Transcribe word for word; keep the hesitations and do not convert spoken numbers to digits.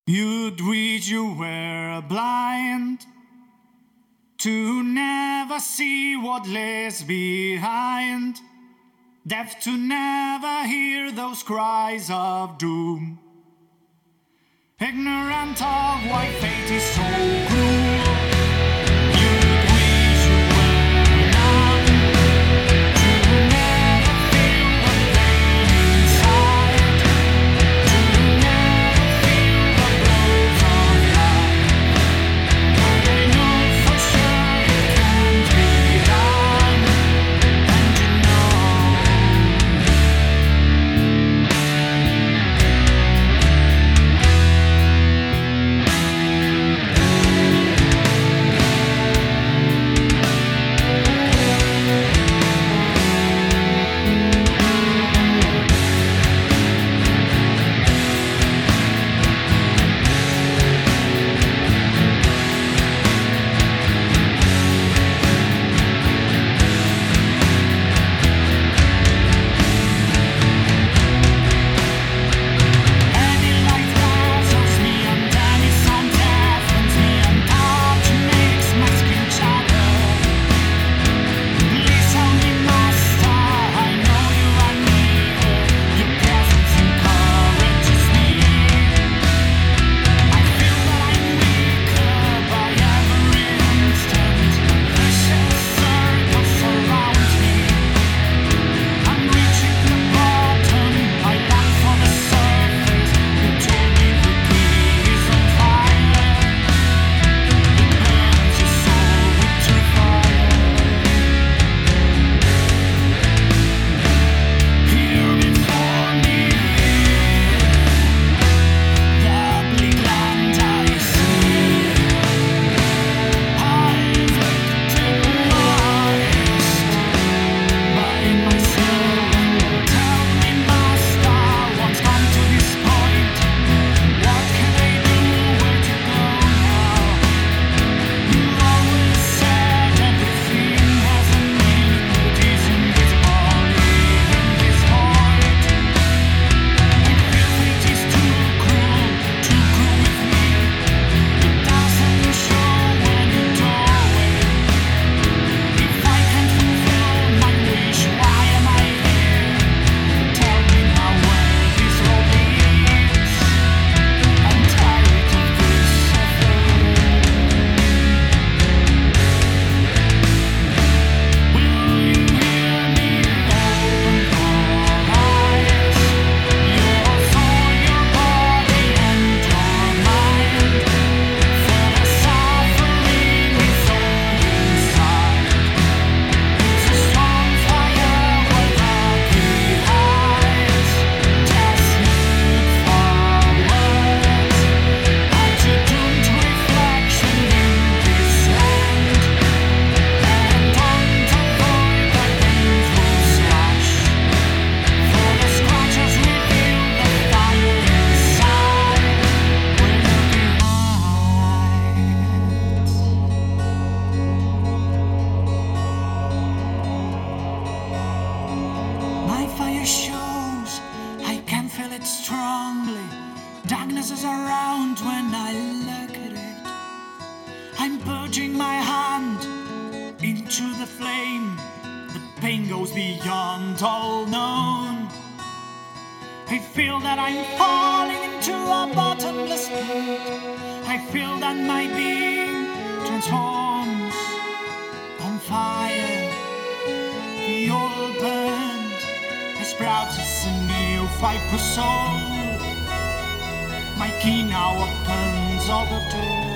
You'd reach you were blind to never see what lays behind, deaf to never hear those cries of doom, ignorant of why fate is so cruel. You'd wish you were numb to never feel the pain inside, to never feel the blows of life. But I know for sure it can't be done, and you shows, I can feel it strongly. Darkness is around when I look at it. I'm putting my hand into the flame. The pain goes beyond all known. I feel that I'm falling into a bottomless pit. I feel that my being transforms on fire. The old burns, sprouts as a new fiber soul. My key now opens all the doors.